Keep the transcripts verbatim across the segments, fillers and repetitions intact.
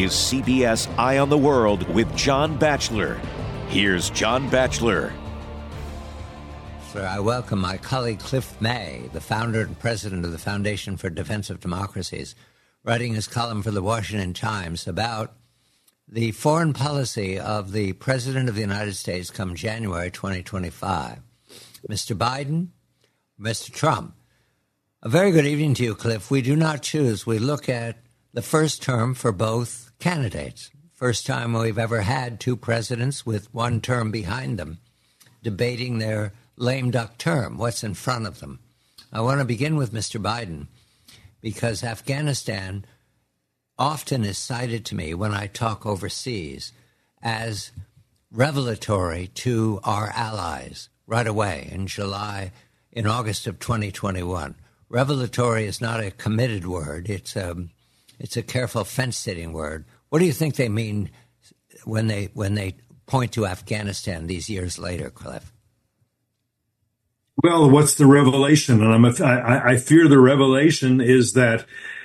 is C B S Eye on the World with John Batchelor. Here's John Batchelor. Sir, I welcome my colleague Cliff May, the founder and president of the Foundation for Defense of Democracies, writing his column for the Washington Times about the foreign policy of the President of the United States come January twenty twenty-five. Mister Biden, Mister Trump. A very good evening to you, Cliff. We do not choose. We look at the first term for both candidates. First time we've ever had two presidents with one term behind them debating their lame duck term, what's in front of them. I want to begin with Mister Biden because Afghanistan often is cited to me when I talk overseas as revelatory to our allies right away in July, in August of twenty twenty-one. Revelatory is not a committed word. It's a, it's a careful fence-sitting word. What do you think they mean when they when they point to Afghanistan these years later, Cliff? Well, what's the revelation? And I'm a, I, I fear the revelation is that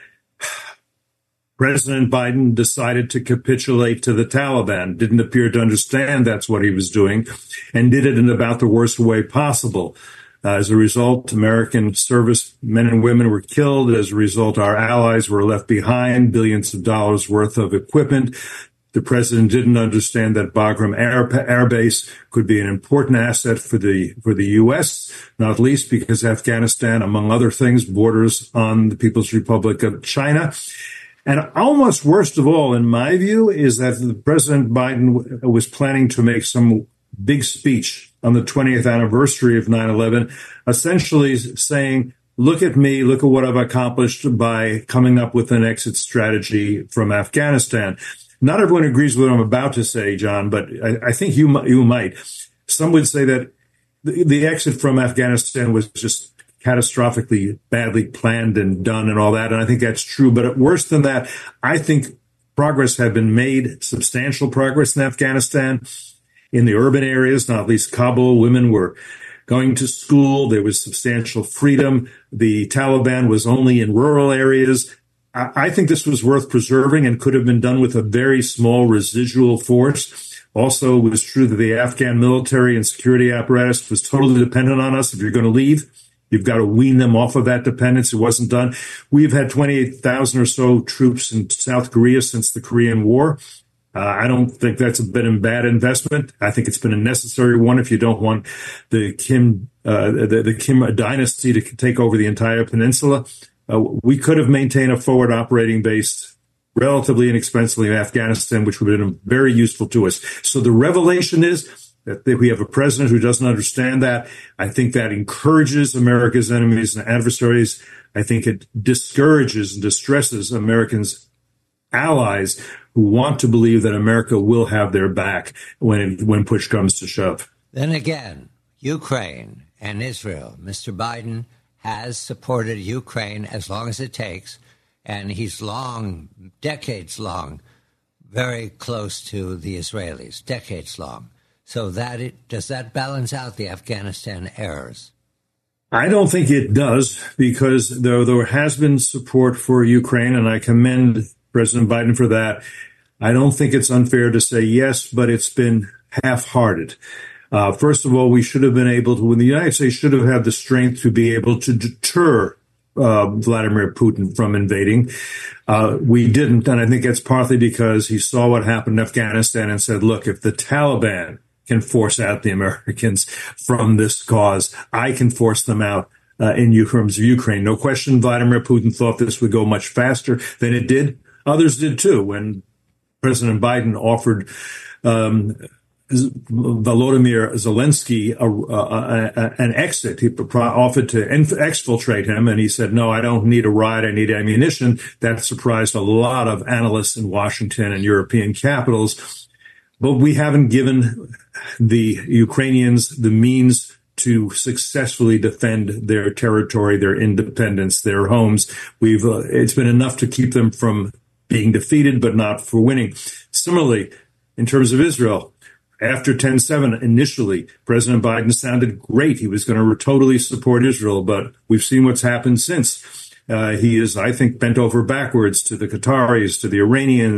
President Biden decided to capitulate to the Taliban, didn't appear to understand that's what he was doing, and did it in about the worst way possible. Uh, as a result, American service men and women were killed. As a result, our allies were left behind, billions of dollars worth of equipment. The president didn't understand that Bagram Air, Air Base could be an important asset for the for the U S, not least because Afghanistan, among other things, borders on the People's Republic of China. And almost worst of all, in my view, is that President Biden was planning to make some big speech on the twentieth anniversary of nine eleven, essentially saying, look at me, look at what I've accomplished by coming up with an exit strategy from Afghanistan. Not everyone agrees with what I'm about to say, John, but I, I think you you might. Some would say that the, the exit from Afghanistan was just catastrophically badly planned and done and all that, and I think that's true. But worse than that, I think progress had been made, substantial progress in Afghanistan. In the urban areas, not least Kabul, women were going to school. There was substantial freedom. The Taliban was only in rural areas. I think this was worth preserving and could have been done with a very small residual force. Also, it was true that the Afghan military and security apparatus was totally dependent on us. If you're going to leave, you've got to wean them off of that dependence. It wasn't done. We've had twenty-eight thousand or so troops in South Korea since the Korean War. Uh, I don't think that's been a bad investment. I think it's been a necessary one if you don't want the Kim, uh, the, the Kim dynasty to take over the entire peninsula. Uh, we could have maintained a forward operating base relatively inexpensively in Afghanistan, which would have been very useful to us. So the revelation is that we have a president who doesn't understand that. I think that encourages America's enemies and adversaries. I think it discourages and distresses Americans' allies who want to believe that America will have their back when when push comes to shove. Then again, Ukraine and Israel. Mister Biden has supported Ukraine as long as it takes, and he's long, decades long, very close to the Israelis, decades long. So that it, does that balance out the Afghanistan errors? I don't think it does, because though there has been support for Ukraine, and I commend President Biden for that, I don't think it's unfair to say yes, but it's been half-hearted. Uh, first of all, we should have been able to, when the United States should have had the strength to be able to deter uh, Vladimir Putin from invading. Uh, we didn't, and I think that's partly because he saw what happened in Afghanistan and said, look, if the Taliban can force out the Americans from this cause, I can force them out uh, in terms of Ukraine. No question, Vladimir Putin thought this would go much faster than it did. Others did too. When President Biden offered um, Volodymyr Zelensky a, a, a, an exit, he offered to exfiltrate him, and he said, no, I don't need a ride, I need ammunition. That surprised a lot of analysts in Washington and European capitals. But we haven't given the Ukrainians the means to successfully defend their territory, their independence, their homes. We've uh, it's been enough to keep them from being defeated, but not for winning. Similarly, in terms of Israel, after ten seven, initially, President Biden sounded great. He was going to totally support Israel, but we've seen what's happened since. Uh, he is, I think, bent over backwards to the Qataris, to the Iranians,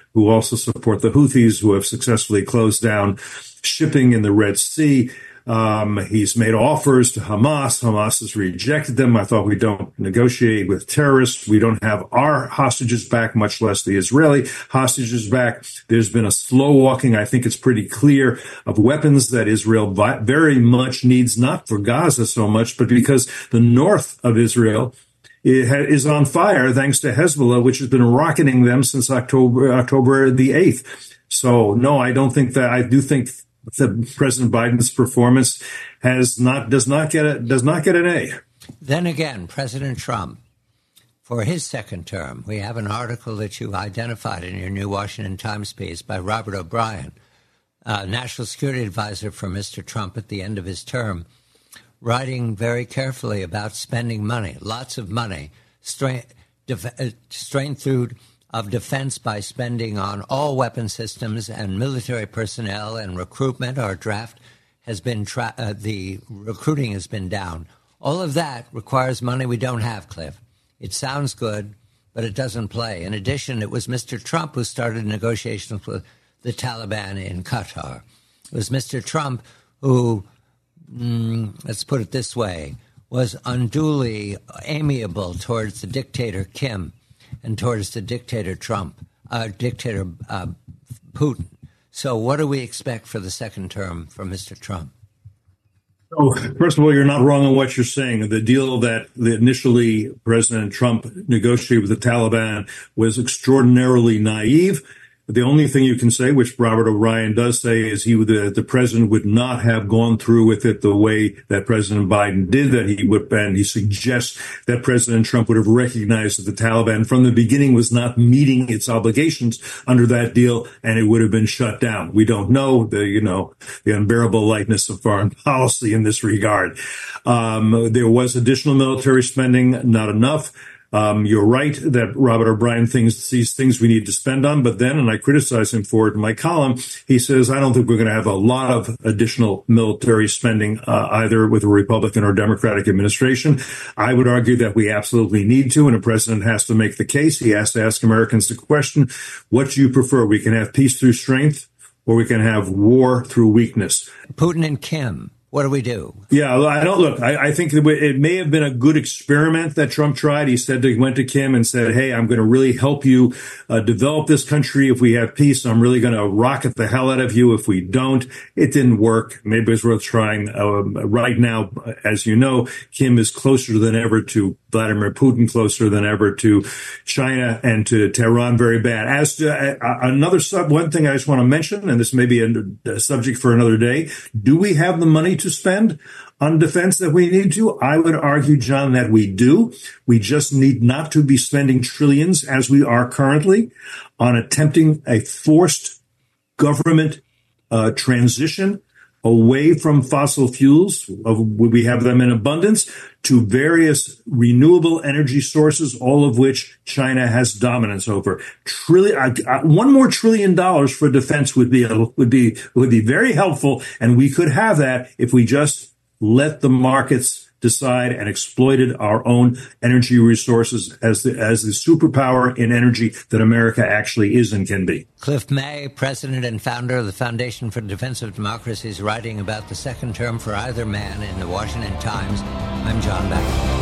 who also support the Houthis, who have successfully closed down shipping in the Red Sea. Um, he's made offers to Hamas. Hamas has rejected them. I thought we don't negotiate with terrorists. We don't have our hostages back, much less the Israeli hostages back. There's been a slow walking, I think it's pretty clear, of weapons that Israel very much needs, not for Gaza so much, but because the north of Israel is on fire thanks to Hezbollah, which has been rocketing them since October, October the eighth. So, no, I don't think that, I do think that President Biden's performance has not does not get a, does not get an A. Then again, President Trump, for his second term, we have an article that you identified in your new Washington Times piece by Robert O'Brien, uh, national security advisor for Mister Trump at the end of his term, writing very carefully about spending money, lots of money, strain, def, uh, strain through of defense by spending on all weapon systems and military personnel and recruitment. Our draft has been, tra- uh, the recruiting has been down. All of that requires money we don't have, Cliff. It sounds good, but it doesn't play. In addition, it was Mister Trump who started negotiations with the Taliban in Qatar. It was Mister Trump who, mm, let's put it this way, was unduly amiable towards the dictator Kim and towards the dictator Trump, uh, dictator uh, Putin. So what do we expect for the second term from Mister Trump? Oh, first of all, you're not wrong on what you're saying. The deal that initially President Trump negotiated with the Taliban was extraordinarily naive. The only thing you can say, which Robert O'Brien does say, is he the, the president would not have gone through with it the way that President Biden did, that he would, and he suggests that President Trump would have recognized that the Taliban from the beginning was not meeting its obligations under that deal, and it would have been shut down. We don't know the, you know, the unbearable lightness of foreign policy in this regard. Um, there was additional military spending, not enough. Um, you're right that Robert O'Brien thinks, sees things we need to spend on, but then, and I criticize him for it in my column, he says, I don't think we're going to have a lot of additional military spending, uh, either with a Republican or Democratic administration. I would argue that we absolutely need to, and a president has to make the case. He has to ask Americans the question, what do you prefer? We can have peace through strength, or we can have war through weakness. Putin and Kim. What do we do? Yeah, I don't look. I, I think it may have been a good experiment that Trump tried. He said he went to Kim and said, "Hey, I'm going to really help you uh, develop this country if we have peace. I'm really going to rocket the hell out of you if we don't." It didn't work. Maybe it's worth trying. Uh, right now, as you know, Kim is closer than ever to Vladimir Putin, closer than ever to China and to Tehran. Very bad. As to uh, another sub, one thing I just want to mention, and this may be a, a subject for another day: do we have the money to spend on defense that we need to? I would argue, John, that we do. We just need not to be spending trillions, as we are currently, on attempting a forced government uh, transition away from fossil fuels, of, we have them in abundance, to various renewable energy sources, all of which China has dominance over. Trillion, uh, one more trillion dollars for defense would be would be would be very helpful, and we could have that if we just let the markets decide and exploited our own energy resources as the as the superpower in energy that America actually is and can be. Cliff May, president and founder of the Foundation for Defense of Democracy, is writing about the second term for either man in the Washington Times. I'm John Baxter.